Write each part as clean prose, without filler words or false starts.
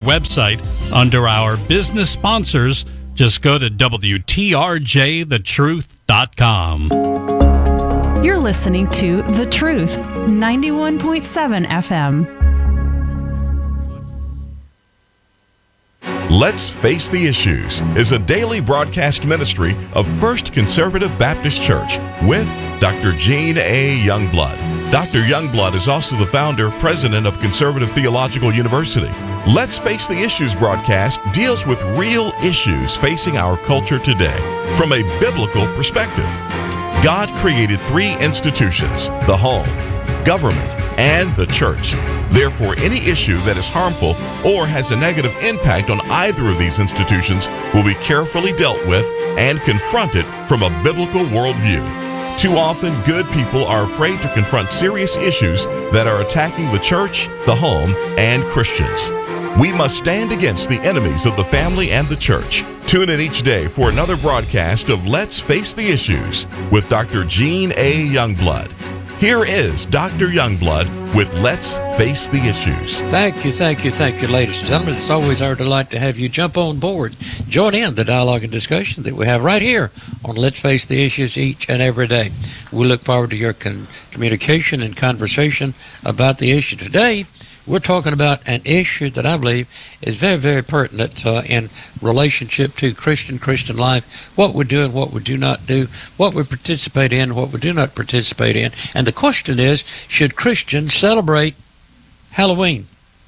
website under our business sponsors. Just go to WTRJTheTruth.com. You're listening to The Truth, 91.7 FM. Let's Face the Issues is a daily broadcast ministry of First Conservative Baptist Church with Dr. Gene A. Youngblood. Dr. Youngblood is also the founder, president of Conservative Theological University. Let's Face the Issues broadcast deals with real issues facing our culture today from a biblical perspective. God created three institutions: the home, government, and the church. Therefore, any issue that is harmful or has a negative impact on either of these institutions will be carefully dealt with and confronted from a biblical worldview. Too often, good people are afraid to confront serious issues that are attacking the church, the home, and Christians. We must stand against the enemies of the family and the church. Tune in each day for another broadcast of Let's Face the Issues with Dr. Gene A. Youngblood. Here is Dr. Youngblood with Let's Face the Issues. Thank you, ladies and gentlemen. It's always our delight to have you jump on board. Join in the dialogue and discussion that we have right here on Let's Face the Issues each and every day. We look forward to your communication and conversation about the issue. Today, we're talking about an issue that I believe is very, very pertinent in relationship to Christian life, what we do and what we do not do, what we participate in, what we do not participate in. And the question is, should Christians celebrate Halloween?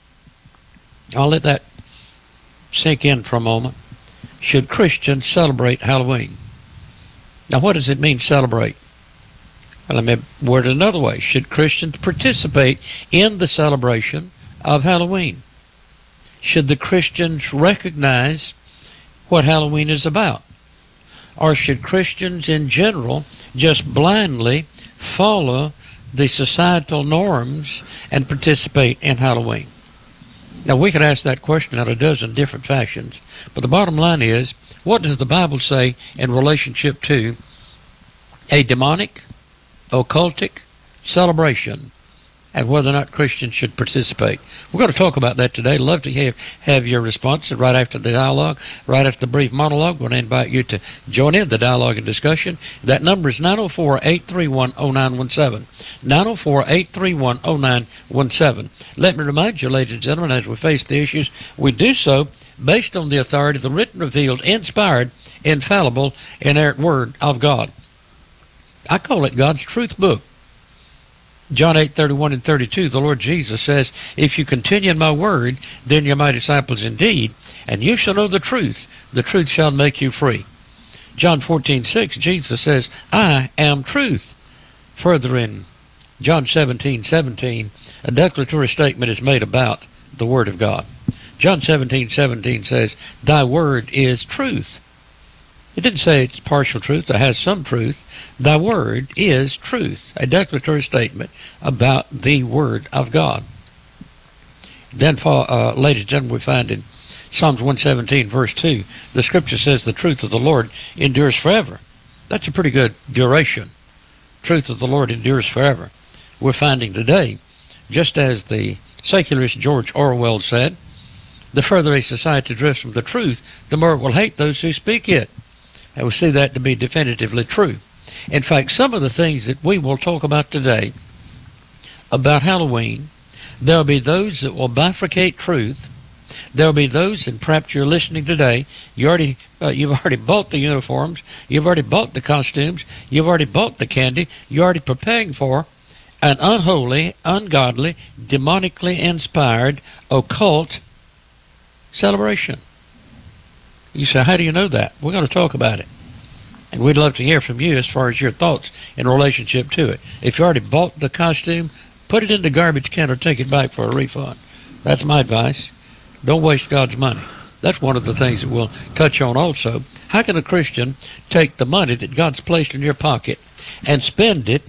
I'll let that sink in for a moment. Should Christians celebrate Halloween? Now, what does it mean, celebrate? Well, let me word it another way. Should Christians participate in the celebration of Halloween? Should the Christians recognize what Halloween is about? Or should Christians in general just blindly follow the societal norms and participate in Halloween? Now, we could ask that question in a dozen different fashions, but the bottom line is, what does the Bible say in relationship to a demonic, occultic celebration and whether or not Christians should participate? We're going to talk about that today. Love to have your responses right after the dialogue, right after the brief monologue. We're going to invite you to join in the dialogue and discussion. That number is 904-831-0917. 904-831-0917. Let me remind you, ladies and gentlemen, as we face the issues, we do so based on the authority of the written, revealed, inspired, infallible, inerrant Word of God. I call it God's truth book. John 8:31 and 32, the Lord Jesus says, "If you continue in my word, then you're my disciples indeed, and you shall know the truth shall make you free." John 14:6, Jesus says, "I am truth." Further in John 17:17, a declaratory statement is made about the Word of God. John 17:17 says, "Thy word is truth." It didn't say it's partial truth. It has some truth. Thy word is truth. A declaratory statement about the Word of God. Then, ladies and gentlemen, we find in Psalms 117, verse 2, the Scripture says the truth of the Lord endures forever. That's a pretty good duration. Truth of the Lord endures forever. We're finding today, just as the secularist George Orwell said, the further a society drifts from the truth, the more it will hate those who speak it. And we see that to be definitively true. In fact, some of the things that we will talk about today about Halloween, there will be those that will bifurcate truth. There will be those, and perhaps you're listening today, you've already bought the uniforms, you've already bought the costumes, you've already bought the candy, you're already preparing for an unholy, ungodly, demonically inspired, occult celebration. You say, how do you know that? We're going to talk about it. And we'd love to hear from you as far as your thoughts in relationship to it. If you already bought the costume, put it in the garbage can or take it back for a refund. That's my advice. Don't waste God's money. That's one of the things that we'll touch on also. How can a Christian take the money that God's placed in your pocket and spend it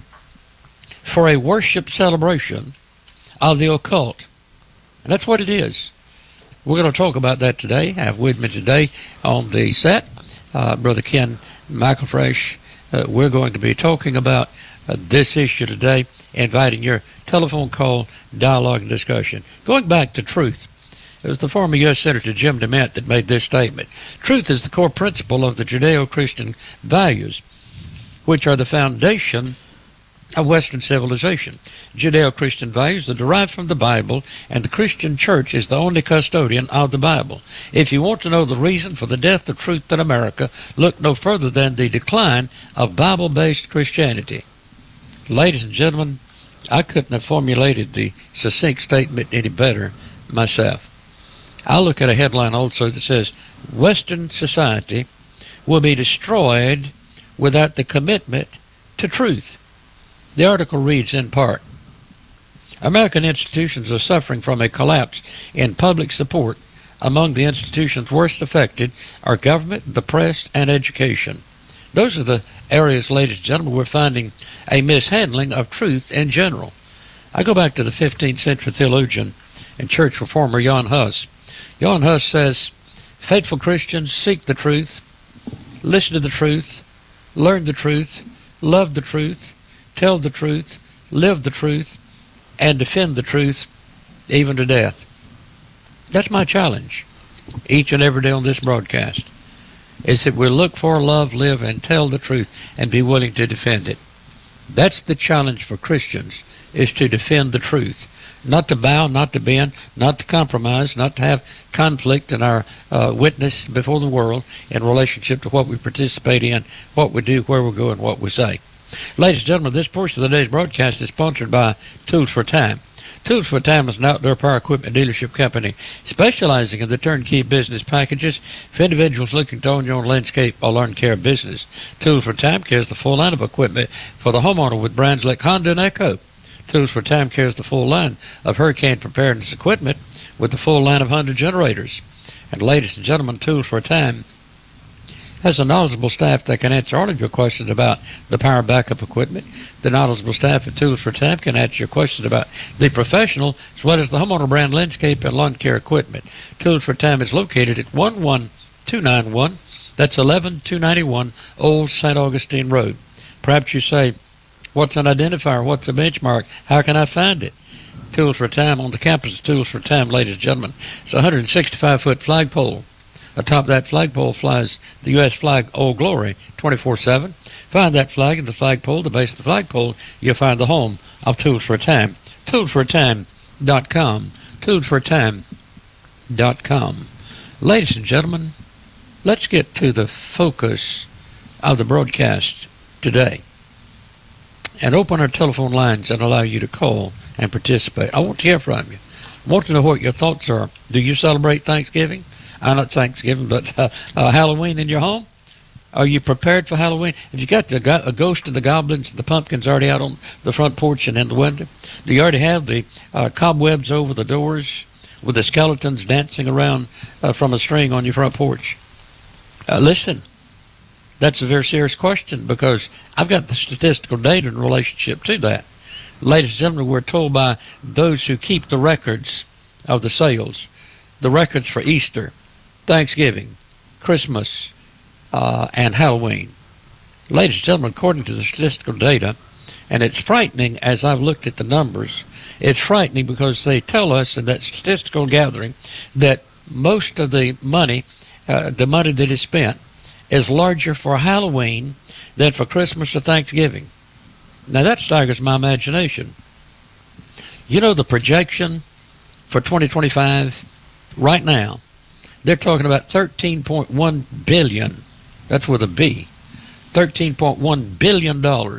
for a worship celebration of the occult? And that's what it is. We're going to talk about that today. I have with me today on the set Brother Ken McElfresh. We're going to be talking about this issue today, inviting your telephone call, dialogue, and discussion. Going back to truth, It was the former U.S. Senator Jim DeMint that made this statement. Truth is the core principle of the Judeo-Christian values, which are the foundation of Western civilization. Judeo-Christian values are derived from the Bible, and the Christian church is the only custodian of the Bible. If you want to know the reason for the death of truth in America, look no further than the decline of Bible-based Christianity. Ladies and gentlemen, I couldn't have formulated the succinct statement any better myself. I look at a headline also that says, Western society will be destroyed without the commitment to truth. The article reads in part, American institutions are suffering from a collapse in public support. Among the institutions worst affected are government, the press, and education. Those are the areas, ladies and gentlemen, we're finding a mishandling of truth in general. I go back to the 15th century theologian and church reformer Jan Hus. Jan Hus says, faithful Christians seek the truth, listen to the truth, learn the truth, love the truth, tell the truth, live the truth, and defend the truth, even to death. That's my challenge each and every day on this broadcast, is that we'll look for, love, live, and tell the truth, and be willing to defend it. That's the challenge for Christians, is to defend the truth. Not to bow, not to bend, not to compromise, not to have conflict in our witness before the world in relationship to what we participate in, what we do, where we go, and what we say. Ladies and gentlemen, this portion of today's broadcast is sponsored by Tools for Time. Tools for Time is an outdoor power equipment dealership company specializing in the turnkey business packages for individuals looking to own your own landscape or lawn care business. Tools for Time carries the full line of equipment for the homeowner with brands like Honda and Echo. Tools for Time carries the full line of hurricane preparedness equipment with the full line of Honda generators. And ladies and gentlemen, Tools for Time has a knowledgeable staff that can answer all of your questions about the power backup equipment. The knowledgeable staff at Tools for Time can answer your questions about the professional as well as the homeowner brand landscape and lawn care equipment. Tools for Time is located at 11291. That's 11291 Old St. Augustine Road. Perhaps you say, what's an identifier? What's a benchmark? How can I find it? Tools for Time on the campus of Tools for Time, ladies and gentlemen. It's a 165-foot flagpole. Atop that flagpole flies the U.S. flag, Old Glory, 24/7. Find that flag at the flagpole. The base of the flagpole, you'll find the home of Tools for Time. ToolsForTime.com. ToolsForTime.com. Ladies and gentlemen, let's get to the focus of the broadcast today and open our telephone lines and allow you to call and participate. I want to hear from you. I want to know what your thoughts are. Do you celebrate Thanksgiving? Not Thanksgiving, but Halloween in your home? Are you prepared for Halloween? Have you got a ghost and the goblins and the pumpkins already out on the front porch and in the window? Do you already have the cobwebs over the doors with the skeletons dancing around from a string on your front porch? Listen, that's a very serious question because I've got the statistical data in relationship to that. Ladies and gentlemen, we're told by those who keep the records of the sales, the records for Easter, Thanksgiving, Christmas, and Halloween. Ladies and gentlemen, according to the statistical data, and it's frightening as I've looked at the numbers, it's frightening because they tell us in that statistical gathering that most of the money that is spent is larger for Halloween than for Christmas or Thanksgiving. Now that staggers my imagination. You know the projection for 2025 right now, they're talking about $13.1 billion. That's with a B. $13.1 billion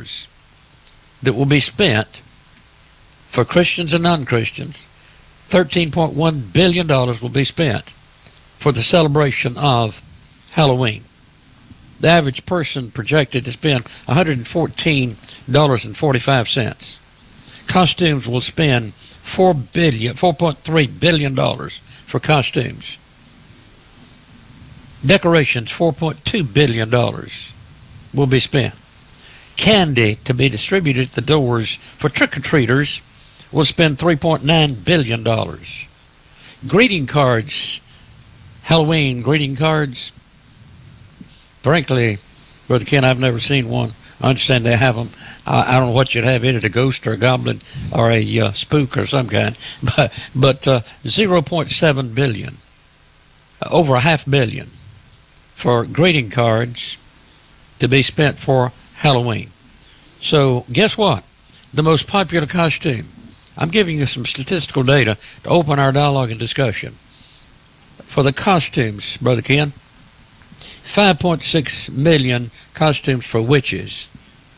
that will be spent for Christians and non-Christians. $13.1 billion will be spent for the celebration of Halloween. The average person projected to spend $114.45. Costumes will spend $4.3 billion for costumes. Decorations, $4.2 billion will be spent. Candy to be distributed at the doors for trick-or-treaters will spend $3.9 billion. Greeting cards, Halloween greeting cards. Frankly, Brother Ken, I've never seen one I understand they have them. I don't know what you'd have in it, a ghost or a goblin or a spook or some kind. But 0.7 billion, over $500 million for greeting cards to be spent for Halloween. So guess what? The most popular costume. I'm giving you some statistical data to open our dialogue and discussion. For the costumes, Brother Ken, 5.6 million costumes for witches,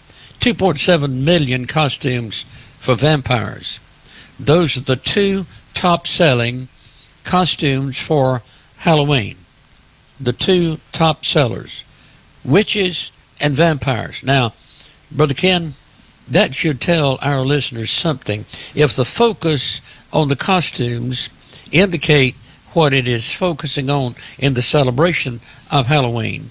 2.7 million costumes for vampires. Those are the two top-selling costumes for Halloween. The two top sellers, witches and vampires. Now, Brother Ken, that should tell our listeners something. If the focus on the costumes indicate what it is focusing on in the celebration of Halloween,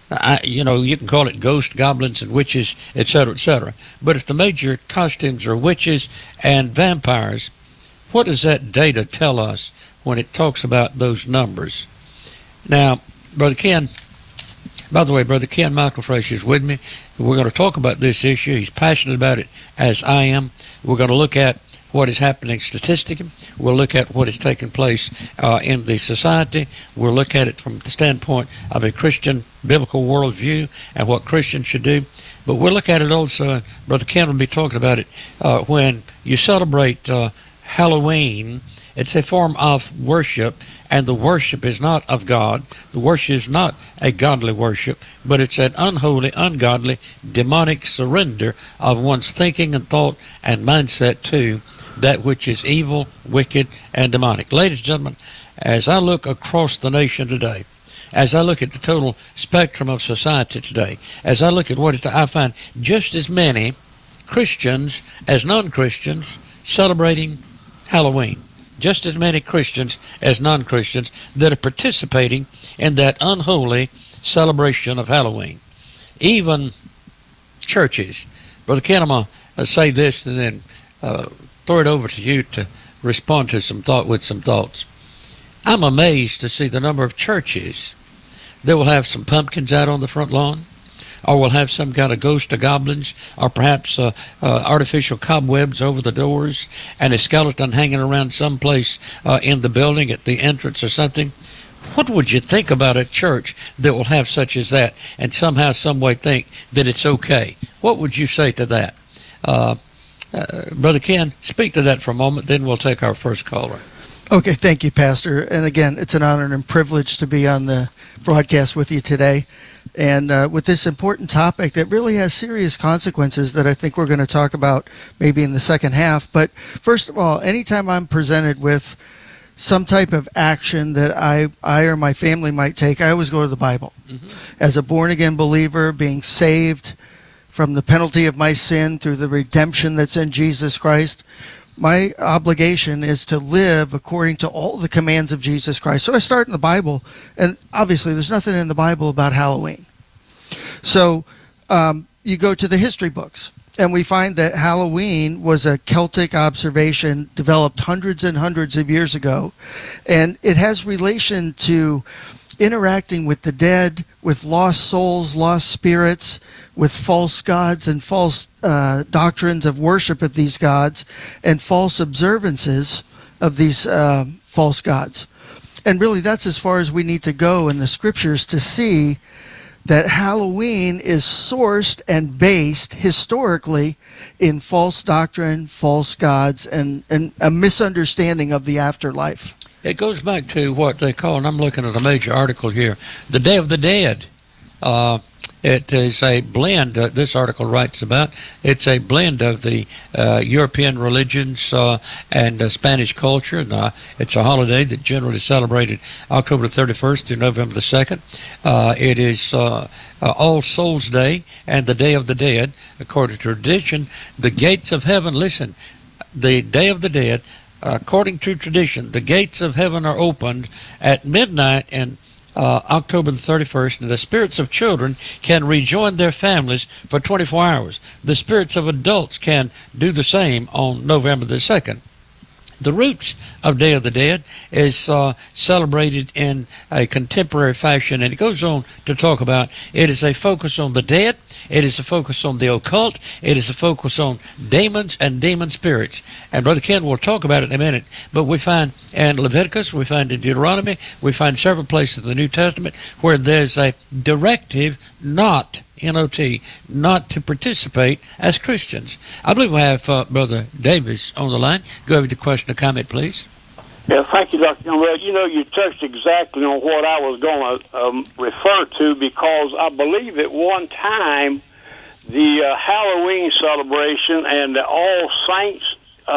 you can call it ghosts, goblins, and witches, etc., etc. But if the major costumes are witches and vampires, what does that data tell us when it talks about those numbers? Now, Brother Ken, by the way, Brother Ken Michael Frazier is with me. We're going to talk about this issue. He's passionate about it, as I am. We're going to look at what is happening statistically. We'll look at what is taking place in the society. We'll look at it from the standpoint of a Christian biblical worldview and what Christians should do. But we'll look at it also, Brother Ken will be talking about it, when you celebrate Halloween. It's a form of worship, and the worship is not of God. The worship is not a godly worship, but it's an unholy, ungodly, demonic surrender of one's thinking and thought and mindset to that which is evil, wicked, and demonic. Ladies and gentlemen, as I look across the nation today, as I look at the total spectrum of society today, as I look at I find just as many Christians as non-Christians celebrating Halloween. Just as many Christians as non-Christians that are participating in that unholy celebration of Halloween. Even churches. Brother Ken, I'm going to say this and then throw it over to you to respond to some thoughts. I'm amazed to see the number of churches that will have some pumpkins out on the front lawn, or will have some kind of ghost or goblins, or perhaps artificial cobwebs over the doors, and a skeleton hanging around someplace in the building at the entrance or something. What would you think about a church that will have such as that, and somehow, some way think that it's okay? What would you say to that? Brother Ken, speak to that for a moment, then we'll take our first caller. Okay, thank you, Pastor. And again, it's an honor and privilege to be on the broadcast with you today. And with this important topic that really has serious consequences that I think we're going to talk about maybe in the second half. But first of all, anytime I'm presented with some type of action that I or my family might take, I always go to the Bible. Mm-hmm. As a born-again believer, being saved from the penalty of my sin through the redemption that's in Jesus Christ, my obligation is to live according to all the commands of Jesus Christ. So I start in the Bible, and obviously there's nothing in the Bible about Halloween. So you go to the history books, and we find that Halloween was a Celtic observation developed hundreds and hundreds of years ago, and it has relation to interacting with the dead, with lost souls, lost spirits, with false gods and false doctrines of worship of these gods and false observances of these false gods. And really, that's as far as we need to go in the scriptures to see that Halloween is sourced and based historically in false doctrine, false gods, and a misunderstanding of the afterlife. It goes back to what they call, and I'm looking at a major article here, the Day of the Dead. It is a blend, this article writes about, it's a blend of the European religions and Spanish culture. And, it's a holiday that generally celebrated October 31st through November the 2nd. It is All Souls Day and the Day of the Dead. According to tradition, the gates of heaven, listen, the Day of the Dead, according to tradition, the gates of heaven are opened at midnight and October the 31st, and the spirits of children can rejoin their families for 24 hours. The spirits of adults can do the same on November the 2nd. The roots of Day of the Dead is celebrated in a contemporary fashion, and it goes on to talk about it is a focus on the dead, it is a focus on the occult, it is a focus on demons and demon spirits. And Brother Ken will talk about it in a minute, but we find in Leviticus, we find in Deuteronomy, we find several places in the New Testament where there's a directive not N-O-T, not to participate as Christians. I believe we have Brother Davis on the line. Go over to the question or comment, please. Yeah, thank you, Dr. Young. Well, you touched exactly on what I was going to refer to, because I believe at one time the Halloween celebration and the All Saints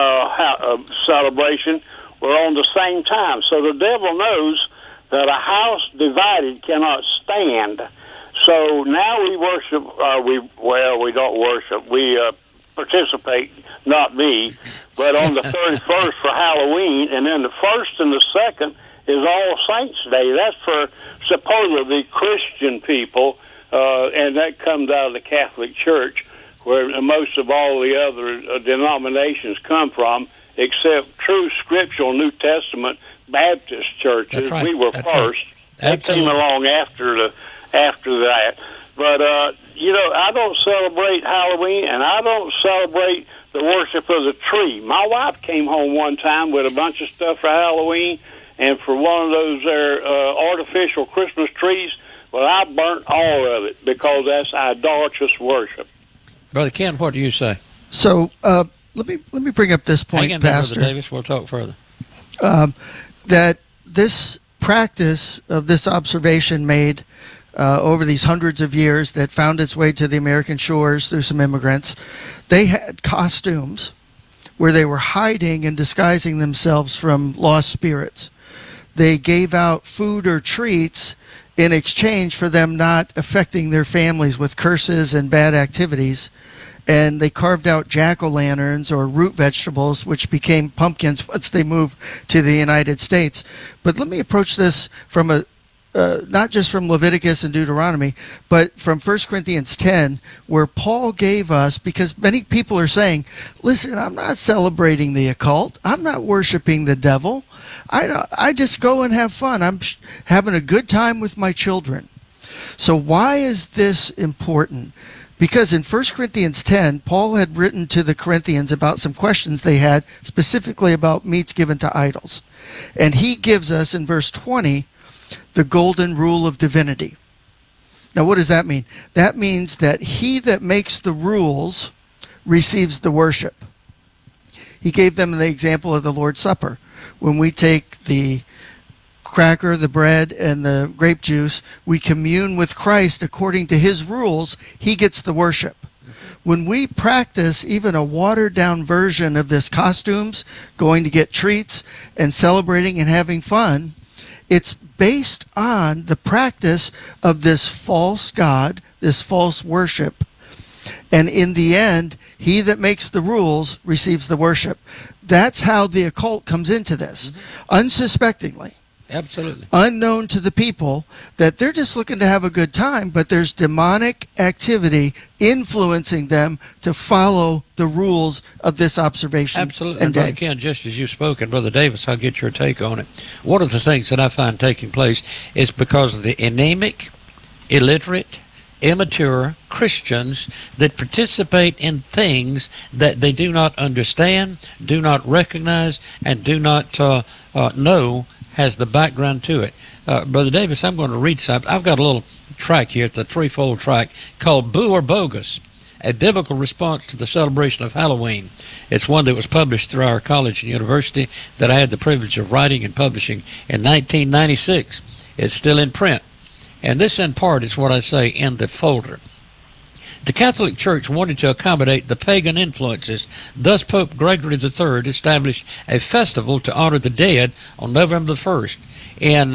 celebration were on the same time. So the devil knows that a house divided cannot stand. So now we worship, we don't worship, we participate, not me, but on the 31st for Halloween, and then the 1st and the 2nd is All Saints Day. That's for supposedly Christian people, and that comes out of the Catholic Church, where most of all the other denominations come from, except true scriptural New Testament Baptist churches. Right. We were first. They came along after that. But, I don't celebrate Halloween, and I don't celebrate the worship of the tree. My wife came home one time with a bunch of stuff for Halloween, and for one of those artificial Christmas trees, well, I burnt all of it because that's idolatrous worship. Brother Ken, what do you say? So let me bring up this point, Hang in, Pastor. Brother Davis. We'll talk further. That this practice of this observation made over these hundreds of years that found its way to the American shores through some immigrants, they had costumes where they were hiding and disguising themselves from lost spirits. They gave out food or treats in exchange for them not affecting their families with curses and bad activities. And they carved out jack-o'-lanterns or root vegetables, which became pumpkins once they moved to the United States. But let me approach this from not just from Leviticus and Deuteronomy, but from 1 Corinthians 10, where Paul gave us, because many people are saying, listen, I'm not celebrating the occult. I'm not worshiping the devil. I just go and have fun. I'm having a good time with my children. So why is this important? Because in 1 Corinthians 10, Paul had written to the Corinthians about some questions they had, specifically about meats given to idols. And he gives us, in verse 20, the golden rule of divinity. Now, what does that mean? That means that he that makes the rules receives the worship. He gave them the example of the Lord's Supper. When we take the cracker, the bread, and the grape juice, we commune with Christ according to his rules. He gets the worship. When we practice even a watered-down version of this costumes, going to get treats, and celebrating and having fun, it's based on the practice of this false God, this false worship. And in the end, he that makes the rules receives the worship. That's how the occult comes into this, unsuspectingly. Absolutely. Unknown to the people, that they're just looking to have a good time, but there's demonic activity influencing them to follow the rules of this observation. Absolutely. And Brother Ken, just as you spoke, and Brother Davis, I'll get your take on it. One of the things that I find taking place is because of the anemic, illiterate, immature Christians that participate in things that they do not understand, do not recognize, and do not know has the background to it. Brother Davis, I'm going to read something. I've got a little track here. It's a threefold track called Boo or Bogus, a biblical response to the celebration of Halloween. It's one that was published through our college and university that I had the privilege of writing and publishing in 1996. It's still in print. And this, in part, is what I say in the folder. The Catholic Church wanted to accommodate the pagan influences. Thus, Pope Gregory III established a festival to honor the dead on November the 1st. In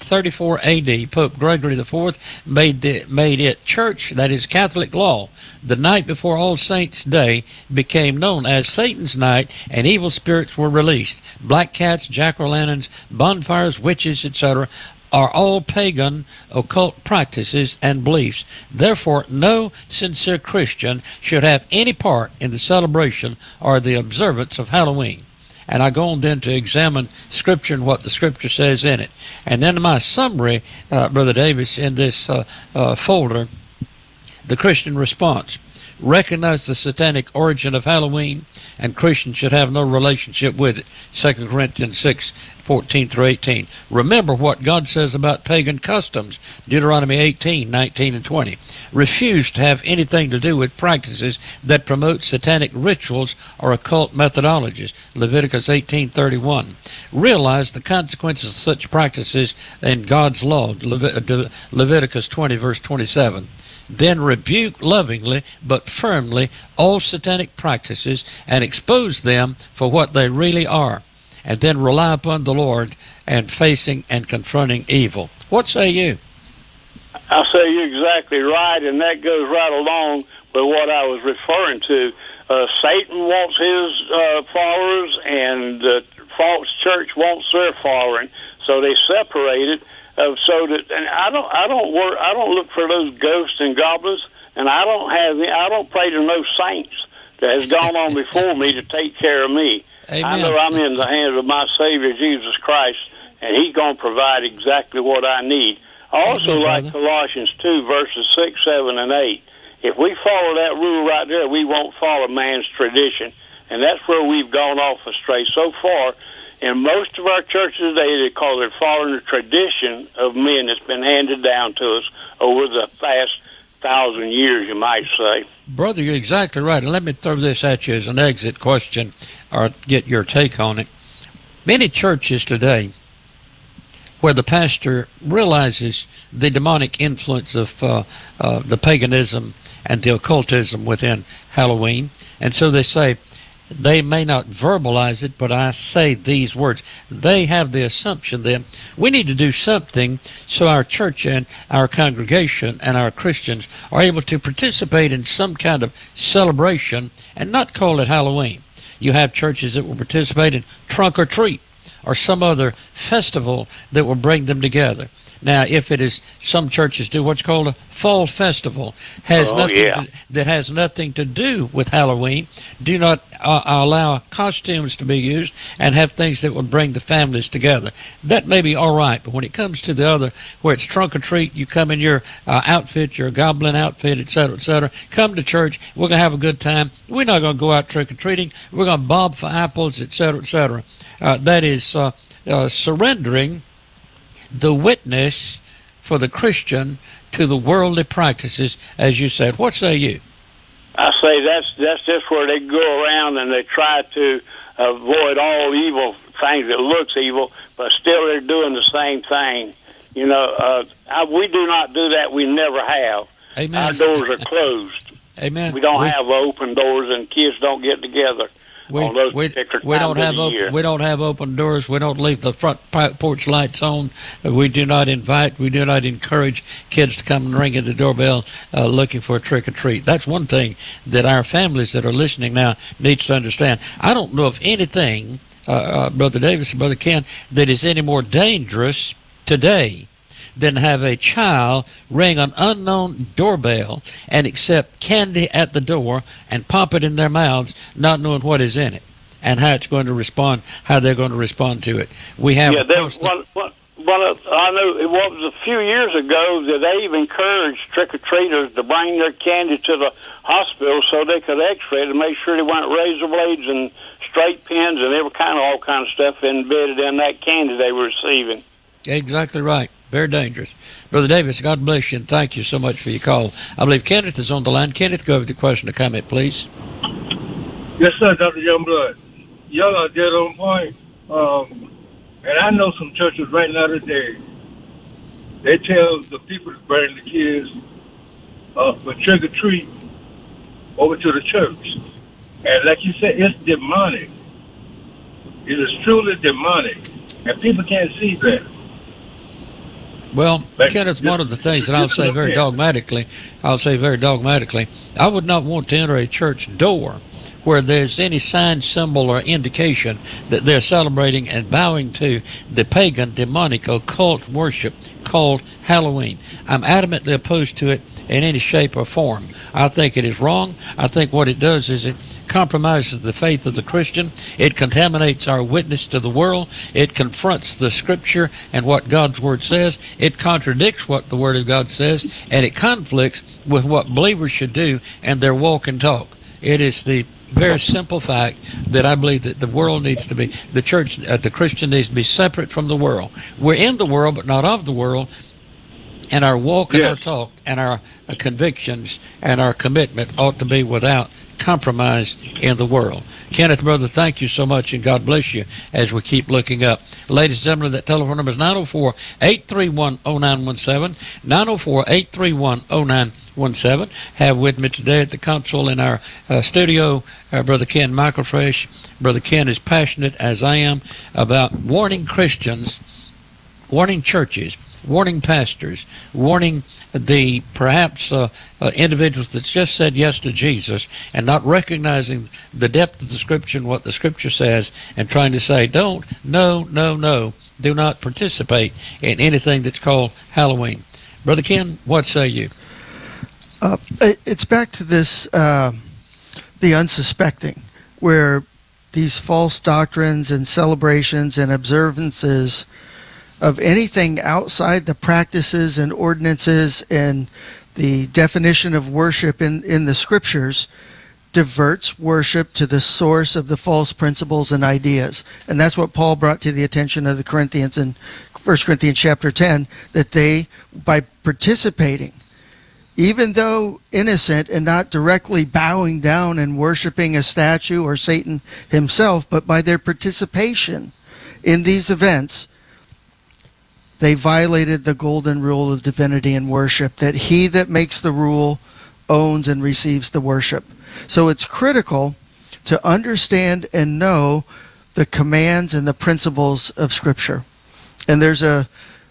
834 A.D., Pope Gregory IV made it church, that is Catholic law. The night before All Saints' Day became known as Satan's Night, and evil spirits were released. Black cats, jack-o'-lanterns, bonfires, witches, etc., are all pagan occult practices and beliefs. Therefore, no sincere Christian should have any part in the celebration or the observance of Halloween. and I go on then to examine Scripture and what the Scripture says in it. And then my summary, Brother Davis, in this folder, the Christian response. Recognize the satanic origin of Halloween, and Christians should have no relationship with it. 2 Corinthians 6:14-18. Remember what God says about pagan customs. Deuteronomy 18:19 and 20. Refuse to have anything to do with practices that promote satanic rituals or occult methodologies. Leviticus 18:31. Realize the consequences of such practices in God's law. Leviticus 20 verse 27. Then rebuke lovingly but firmly all satanic practices and expose them for what they really are. And then rely upon the Lord and facing and confronting evil. What say you? I say you're exactly right, and that goes right along with what I was referring to. Satan wants his followers, and the false church wants their following, so they separated. So that, and I don't look for those ghosts and goblins, and I don't pray to no saints that has gone on before me to take care of me. Amen. I know I'm in the hands of my Savior Jesus Christ, and He's going to provide exactly what I need. I also like Colossians 2 verses 6, 7, and 8. If we follow that rule right there, we won't follow man's tradition, and that's where we've gone off astray so far. In most of our churches today, they call it following the tradition of men that's been handed down to us over the past 1,000 years, you might say. Brother, you're exactly right. And let me throw this at you as an exit question or get your take on it. Many churches today where the pastor realizes the demonic influence of the paganism and the occultism within Halloween, and so they say, they may not verbalize it, but I say these words. They have the assumption that we need to do something so our church and our congregation and our Christians are able to participate in some kind of celebration and not call it Halloween. You have churches that will participate in trunk or treat or some other festival that will bring them together. Now, if it is, some churches do what's called a fall festival, that has nothing to do with Halloween. Do not allow costumes to be used and have things that will bring the families together. That may be all right, but when it comes to the other, where it's trunk or treat, you come in your outfit, your goblin outfit, etc., come to church, we're going to have a good time. We're not going to go out trick-or-treating. We're going to bob for apples, etc., that is surrendering the witness for the Christian to the worldly practices, as you said. What say you? I say that's just where they go around and they try to avoid all evil things that looks evil, but still they're doing the same thing. You know, we do not do that. We never have. Amen. Our doors are closed. Amen. We don't have open doors, and kids don't get together. We don't have open doors. We don't leave the front porch lights on. We do not invite. We do not encourage kids to come and ring at the doorbell looking for a trick or treat. That's one thing that our families that are listening now needs to understand. I don't know of anything, Brother Davis and Brother Ken, that is any more dangerous today than have a child ring an unknown doorbell and accept candy at the door and pop it in their mouths, not knowing what is in it and how it's going to respond, how they're going to respond to it. We have I know it was a few years ago that they've encouraged trick-or-treaters to bring their candy to the hospital so they could x-ray to make sure there weren't razor blades and straight pins and all kind of stuff embedded in that candy they were receiving. Exactly right. Very dangerous. Brother Davis, God bless you, and thank you so much for your call. I believe Kenneth is on the line. Kenneth, go over the question or comment, please. Yes, sir, Dr. Youngblood. Y'all are dead on point. And I know some churches right now today, they tell the people to bring the kids for trick-or-treat over to the church. And like you said, it's demonic. It is truly demonic. And people can't see that. Well, Kenneth, one of the things that I'll say very dogmatically, I would not want to enter a church door where there's any sign, symbol, or indication that they're celebrating and bowing to the pagan, demonic, occult worship called Halloween. I'm adamantly opposed to it in any shape or form. I think it is wrong. I think what it does is it compromises the faith of the Christian. It contaminates our witness to the world. It confronts the Scripture and what God's Word says. It contradicts what the Word of God says, and it conflicts with what believers should do and their walk and talk. It is the very simple fact that I believe that the world needs to be, the church, the Christian needs to be separate from the world. We're in the world, but not of the world. And our walk and our talk and our convictions and our commitment ought to be without compromise in the world. Kenneth, brother, thank you so much, and God bless you as we keep looking up. Ladies and gentlemen, that telephone number is 904-831-0917, 904-831-0917. Have with me today at the console in our studio, Brother Ken McElfresh. Brother Ken is passionate, as I am, about warning Christians, warning churches, warning pastors, warning the perhaps individuals that just said yes to Jesus and not recognizing the depth of the Scripture and what the Scripture says, and trying to say, do not participate in anything that's called Halloween. Brother Ken, what say you? It's back to this, the unsuspecting, where these false doctrines and celebrations and observances of anything outside the practices and ordinances and the definition of worship in the Scriptures diverts worship to the source of the false principles and ideas. And that's what Paul brought to the attention of the Corinthians in 1 Corinthians chapter 10, that they, by participating, even though innocent and not directly bowing down and worshiping a statue or Satan himself, but by their participation in these events, they violated the golden rule of divinity and worship, that he that makes the rule owns and receives the worship. So it's critical to understand and know the commands and the principles of Scripture. And there's an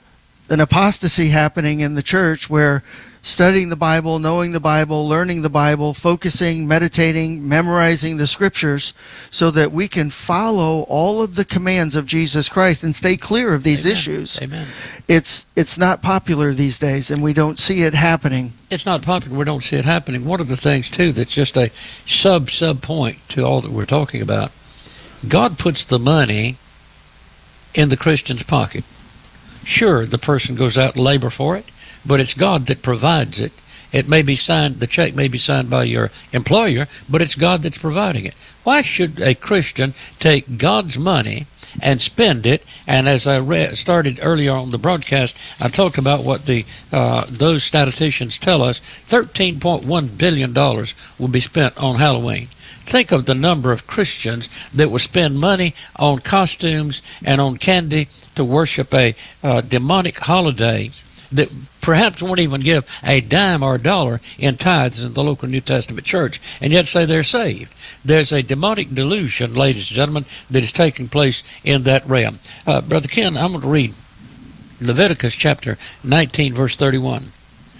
apostasy happening in the church where studying the Bible, knowing the Bible, learning the Bible, focusing, meditating, memorizing the Scriptures so that we can follow all of the commands of Jesus Christ and stay clear of these issues. Amen. It's not popular these days, and we don't see it happening. It's not popular. We don't see it happening. One of the things, too, that's just a sub point to all that we're talking about, God puts the money in the Christian's pocket. Sure, the person goes out and labor for it, but it's God that provides it. It may be signed, the check may be signed by your employer, but it's God that's providing it. Why should a Christian take God's money and spend it? And as I started earlier on the broadcast, I talked about what those statisticians tell us. $13.1 billion will be spent on Halloween. Think of the number of Christians that will spend money on costumes and on candy to worship a demonic holiday that perhaps won't even give a dime or a dollar in tithes in the local New Testament church, and yet say they're saved. There's a demonic delusion, ladies and gentlemen, that is taking place in that realm. Brother Ken, I'm going to read Leviticus chapter 19, verse 31.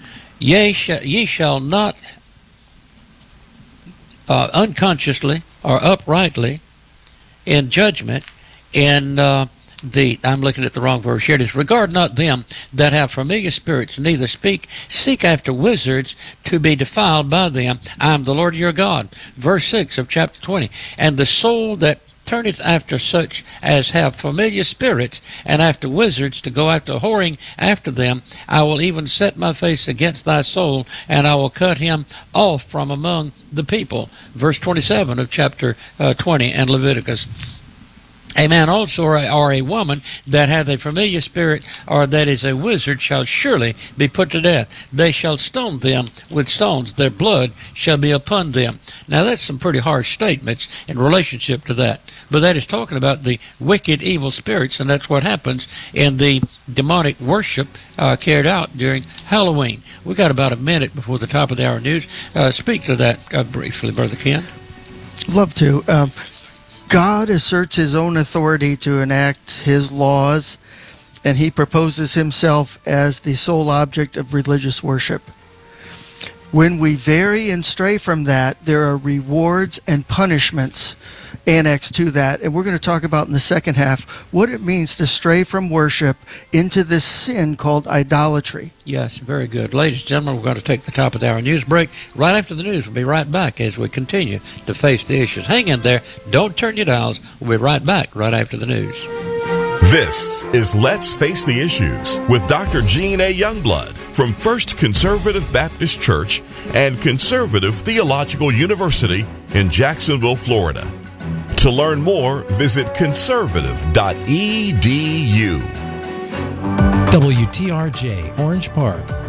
Ye shall not unconsciously or uprightly in judgment I'm looking at the wrong verse. Here it is. Regard not them that have familiar spirits, neither seek after wizards to be defiled by them. I am the Lord your God. Verse 6 of chapter 20. And the soul that turneth after such as have familiar spirits and after wizards to go after whoring after them, I will even set my face against thy soul, and I will cut him off from among the people. Verse 27 of chapter 20 and Leviticus. A man also or a woman that hath a familiar spirit or that is a wizard shall surely be put to death. They shall stone them with stones. Their blood shall be upon them. Now that's some pretty harsh statements in relationship to that. But that is talking about the wicked, evil spirits, and that's what happens in the demonic worship carried out during Halloween. We've got about a minute before the top of the hour news. Speak to that briefly, Brother Ken. Love to. God asserts his own authority to enact his laws, and he proposes himself as the sole object of religious worship. When we vary and stray from that, there are rewards and punishments annexed to that. And we're going to talk about in the second half what it means to stray from worship into this sin called idolatry. Yes, very good. Ladies and gentlemen, we're going to take the top of the hour news break. Right after the news, we'll be right back as we continue to face the issues. Hang in there. Don't turn your dials. We'll be right back right after the news. This is Let's Face the Issues with Dr. Gene A. Youngblood from First Conservative Baptist Church and Conservative Theological University in Jacksonville, Florida. To learn more, visit conservative.edu. WTRJ Orange Park,